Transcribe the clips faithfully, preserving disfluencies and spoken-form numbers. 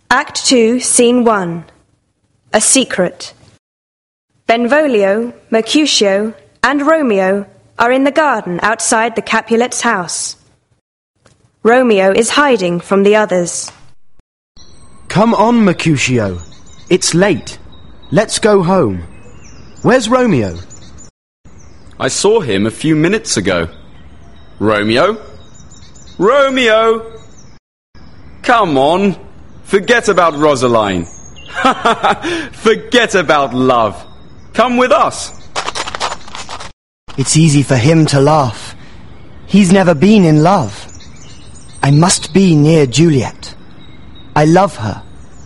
Act two, Scene one. A secret. Benvolio, Mercutio, and Romeo are in the garden outside the Capulets' house. Romeo is hiding from the others. Come on, Mercutio. It's late. Let's go home. Where's Romeo? I saw him a few minutes ago. Romeo? Romeo! Come on. Forget about Rosaline. Forget about love. Come with us. It's easy for him to laugh. He's never been in love. I must be near Juliet. I love her.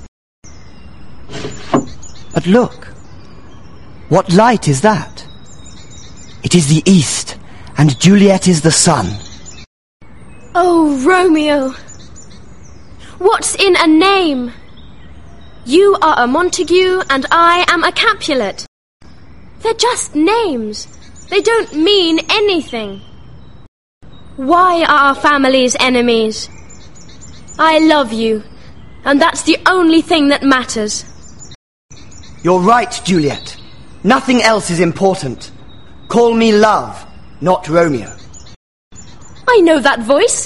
But look. What light is that? It is the east, and Juliet is the sun. Oh, Romeo! What's in a name? You are a Montague and I am a Capulet. They're just names. They don't mean anything. Why are our families enemies? I love you, and that's the only thing that matters. You're right, Juliet. Nothing else is important. Call me Love, not Romeo. I know that voice.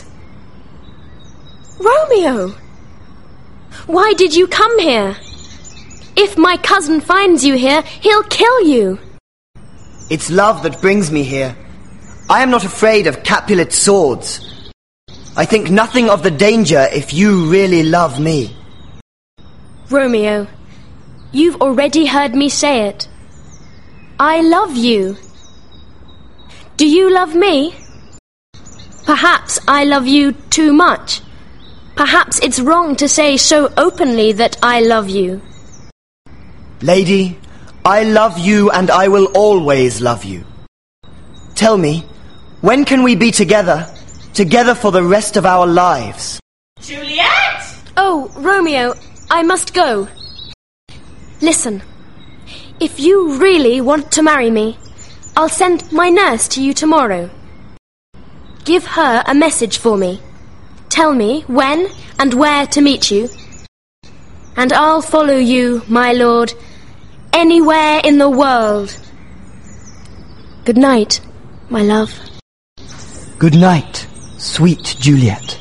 Romeo! Why did you come here? If my cousin finds you here, he'll kill you. It's love that brings me here. I am not afraid of Capulet swords. I think nothing of the danger if you really love me. Romeo, you've already heard me say it. I love you. Do you love me? Perhaps I love you too much. Perhaps it's wrong to say so openly that I love you. Lady, I love you and I will always love you. Tell me, when can we be together, together for the rest of our lives? Juliet! Oh, Romeo, I must go. Listen, if you really want to marry me, I'll send my nurse to you tomorrow. Give her a message for me. Tell me when and where to meet you. And I'll follow you, my lord, anywhere in the world. Good night, my love. Good night, sweet Juliet.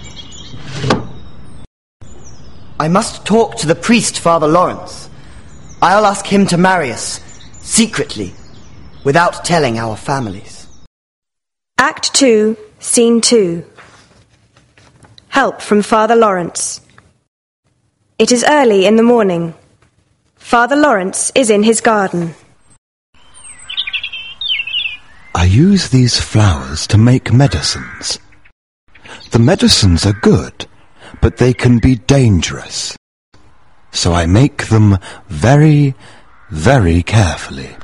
I must talk to the priest, Father Lawrence. I'll ask him to marry us, secretly, without telling our families. Act two, Scene two. Help from Father Lawrence. It is early in the morning. Father Lawrence is in his garden. I use these flowers to make medicines. The medicines are good, but they can be dangerous. So I make them very, very carefully.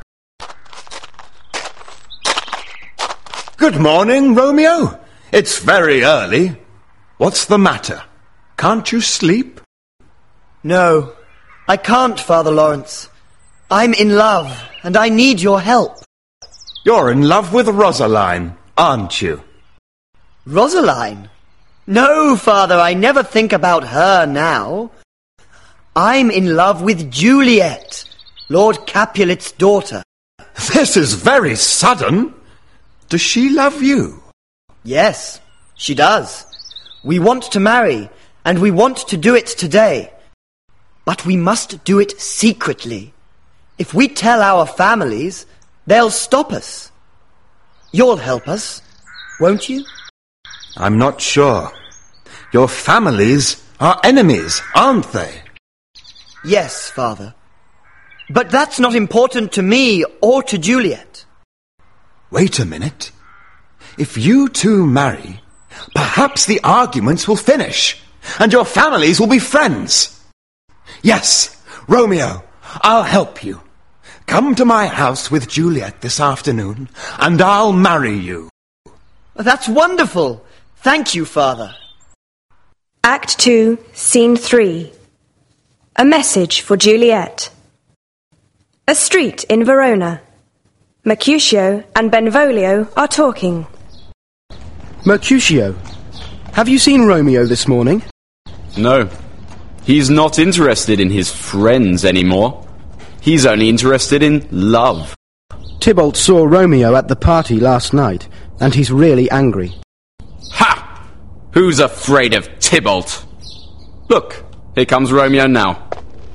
Good morning, Romeo. It's very early. What's the matter? Can't you sleep? No, I can't, Father Lawrence. I'm in love, and I need your help. You're in love with Rosaline, aren't you? Rosaline? No, Father, I never think about her now. I'm in love with Juliet, Lord Capulet's daughter. This is very sudden. Does she love you? Yes, she does. We want to marry, and we want to do it today. But we must do it secretly. If we tell our families, they'll stop us. You'll help us, won't you? I'm not sure. Your families are enemies, aren't they? Yes, Father. But that's not important to me or to Juliet. Wait a minute. If you two marry, perhaps the arguments will finish, and your families will be friends. Yes, Romeo, I'll help you. Come to my house with Juliet this afternoon, and I'll marry you. That's wonderful. Thank you, Father. Act two, Scene three. A message for Juliet. A street in Verona. Mercutio and Benvolio are talking. Mercutio, have you seen Romeo this morning? No. He's not interested in his friends anymore. He's only interested in love. Tybalt saw Romeo at the party last night, and he's really angry. Ha! Who's afraid of Tybalt? Look, here comes Romeo now.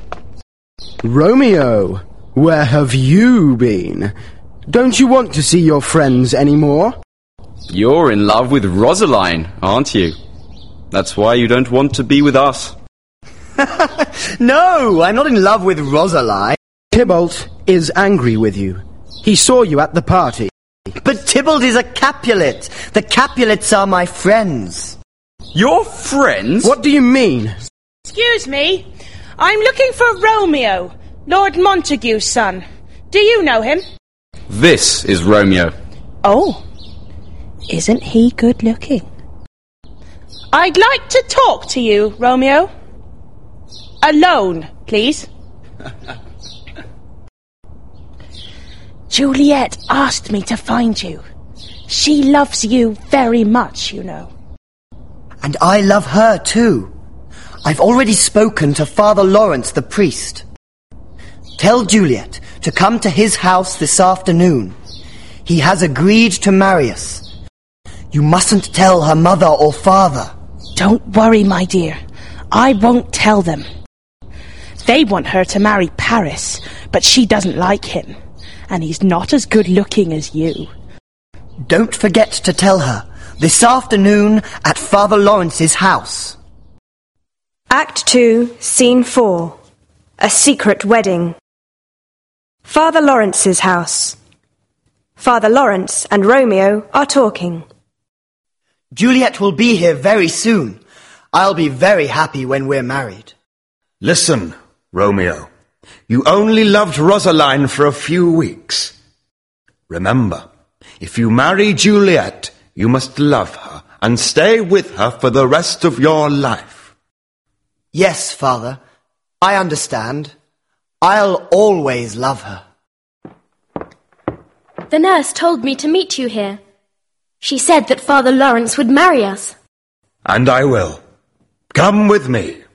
Romeo, where have you been? Don't you want to see your friends anymore? You're in love with Rosaline, aren't you? That's why you don't want to be with us. No, I'm not in love with Rosaline. Tybalt is angry with you. He saw you at the party. But Tybalt is a Capulet. The Capulets are my friends. Your friends? What do you mean? Excuse me. I'm looking for Romeo, Lord Montague's son. Do you know him? This is Romeo. Oh, isn't he good looking? I'd like to talk to you, Romeo. Alone, please. Juliet asked me to find you. She loves you very much, you know. And I love her too. I've already spoken to Father Lawrence the priest. Tell Juliet to come to his house this afternoon. He has agreed to marry us. You mustn't tell her mother or father. Don't worry, my dear. I won't tell them. They want her to marry Paris, but she doesn't like him. And he's not as good looking as you. Don't forget to tell her this afternoon at Father Lawrence's house. Act two, Scene four. A secret wedding. Father Lawrence's house. Father Lawrence and Romeo are talking. Juliet will be here very soon. I'll be very happy when we're married. Listen, Romeo. You only loved Rosaline for a few weeks. Remember, if you marry Juliet, you must love her and stay with her for the rest of your life. Yes, Father. I understand. I'll always love her. The nurse told me to meet you here. She said that Father Lawrence would marry us. And I will. Come with me.